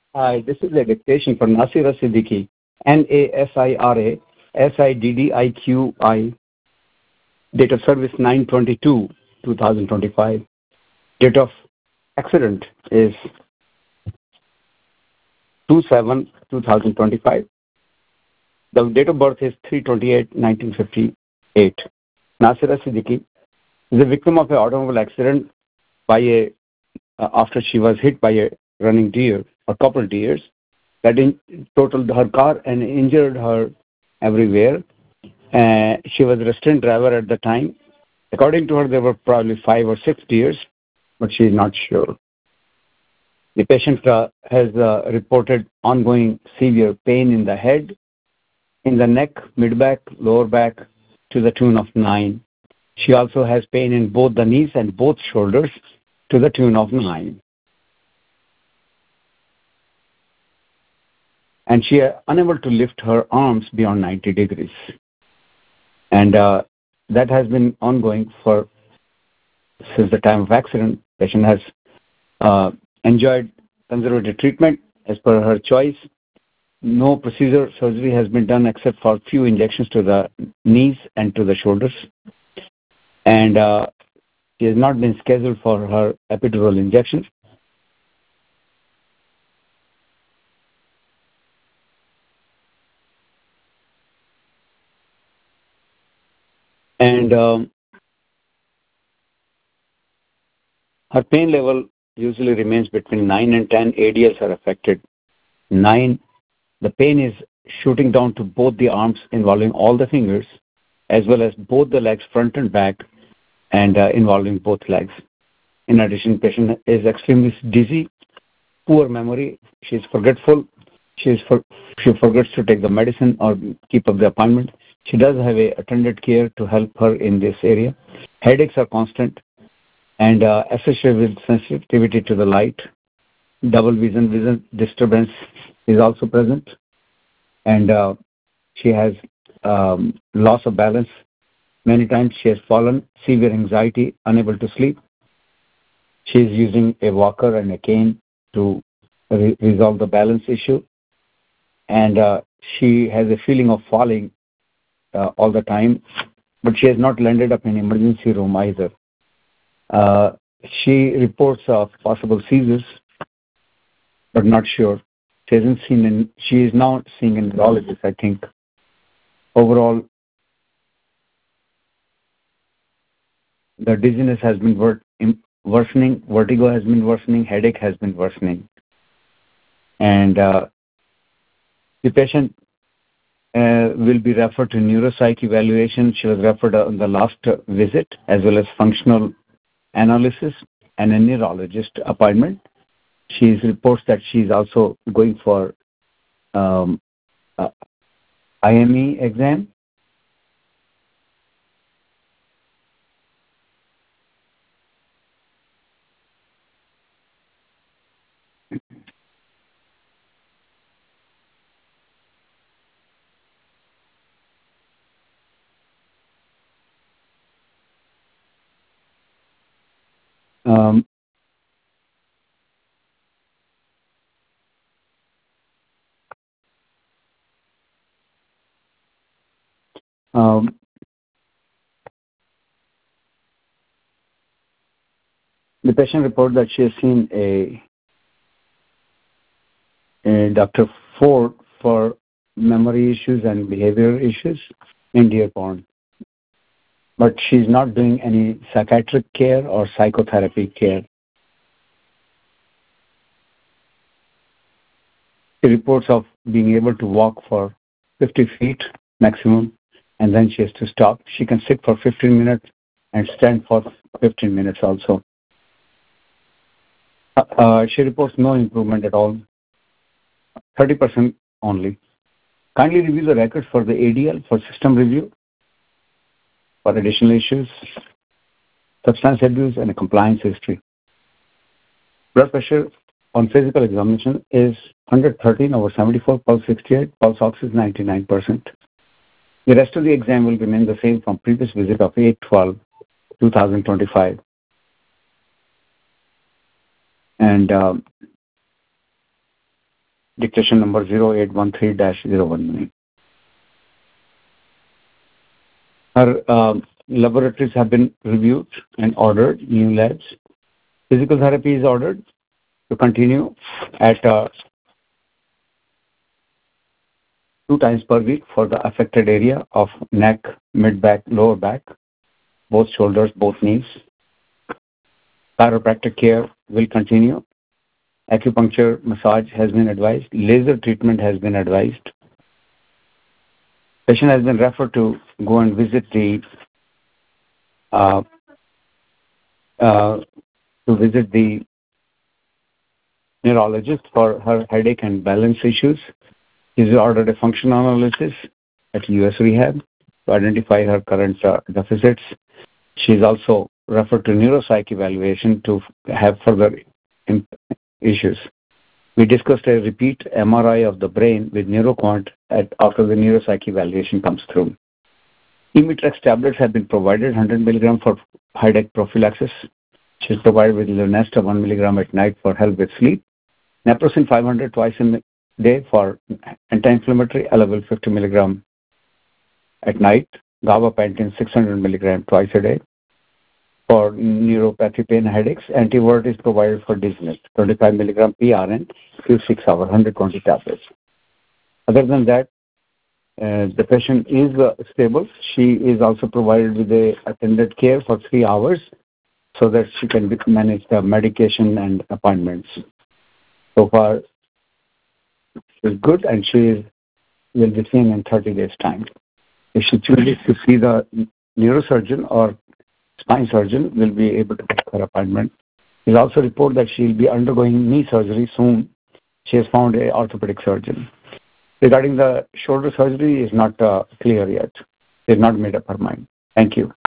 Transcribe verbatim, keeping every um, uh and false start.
Hi, this is a dictation for Nasira Siddiqui, N A S I R A S I D D I Q I, date of service nine twenty-two twenty twenty-five. Date of accident is two seven twenty twenty-five. The date of birth is three twenty-eight nineteen fifty-eight. Nasira Siddiqui is the victim of an automobile accident by a uh, after she was hit by a running deer or couple deers that in, totaled her car and injured her everywhere. Uh, she was a restrained driver at the time. According to her, there were probably five or six deers, but she is not sure. The patient uh, has uh, reported ongoing severe pain in the head, in the neck, mid-back, lower back, to the tune of nine. She also has pain in both the knees and both shoulders to the tune of nine. And she is unable to lift her arms beyond ninety degrees. And uh, that has been ongoing for since the time of accident. Patient has uh, enjoyed conservative treatment as per her choice. No procedure surgery has been done except for few injections to the knees and to the shoulders. And uh, she has not been scheduled for her epidural injections. And um, her pain level usually remains between nine and ten. A D Ls are affected. nine, the pain is shooting down to both the arms involving all the fingers, as well as both the legs, front and back, and uh, involving both legs. In addition, patient is extremely dizzy, poor memory. She is forgetful. She is for, she forgets to take the medicine or keep up the appointment. She does have a attended care to help her in this area. Headaches are constant and uh, associated with sensitivity to the light. Double vision, vision disturbance is also present. And uh, she has um, loss of balance. Many times she has fallen, severe anxiety, unable to sleep. She is using a walker and a cane to re- resolve the balance issue. And uh, she has a feeling of falling uh, all the time, but she has not landed up in emergency room either. Uh, she reports of possible seizures, but not sure. She hasn't seen. An, she is now seeing a neurologist, I think. Overall, the dizziness has been wor- worsening, vertigo has been worsening, headache has been worsening, and uh, the patient uh, will be referred to neuropsych evaluation. She was referred on the last uh, visit, as well as functional analysis and a neurologist appointment. She reports that she is also going for um, uh, I M E exam. Um, um, the patient reports that she has seen a, a Doctor Ford for memory issues and behavioral issues in Dearborn, but she's not doing any psychiatric care or psychotherapy care. She reports of being able to walk for fifty feet maximum, and then she has to stop. She can sit for fifteen minutes and stand for fifteen minutes also. Uh, uh, she reports no improvement at all, thirty percent only. Kindly review the records for the A D L for system review for additional issues, substance abuse, and a compliance history. Blood pressure on physical examination is one hundred thirteen over seventy-four, pulse sixty-eight, pulse ox is ninety-nine percent. The rest of the exam will remain the same from previous visit of eight twelve twenty twenty-five. And um, dictation number zero eight one three dash zero one nine. Her uh, laboratories have been reviewed and ordered, new labs. Physical therapy is ordered to continue at uh, two times per week for the affected area of neck, mid-back, lower back, both shoulders, both knees. Chiropractic care will continue. Acupuncture massage has been advised. Laser treatment has been advised. Patient has been referred to go and visit the uh, uh, to visit the neurologist for her headache and balance issues. She's ordered a functional analysis at U S Rehab to identify her current uh, deficits. She's also referred to neuropsych evaluation to have further imp- issues. We discussed a repeat M R I of the brain with NeuroQuant at, after the neuropsych evaluation comes through. Emitrex tablets have been provided, one hundred milligram for headache prophylaxis. She's provided with Lunesta one milligram at night for help with sleep. Naproxen five hundred twice a day for anti-inflammatory, Elavil fifty milligram at night. Gabapentin six hundred milligram twice a day for neuropathy pain headaches. Antivert is provided for dizziness, twenty-five milligram P R N, Q six hour, one hundred twenty tablets. Other than that, uh, the patient is uh, stable. She is also provided with a attended care for three hours so that she can manage the medication and appointments. So far, she's good, and she is, will be seen in thirty days' time. If she chooses to see the neurosurgeon or spine surgeon, will be able to make her appointment. She'll also report that she'll be undergoing knee surgery soon. She has found an orthopedic surgeon. Regarding the shoulder surgery, is not uh, clear yet. She has not made up her mind. Thank you.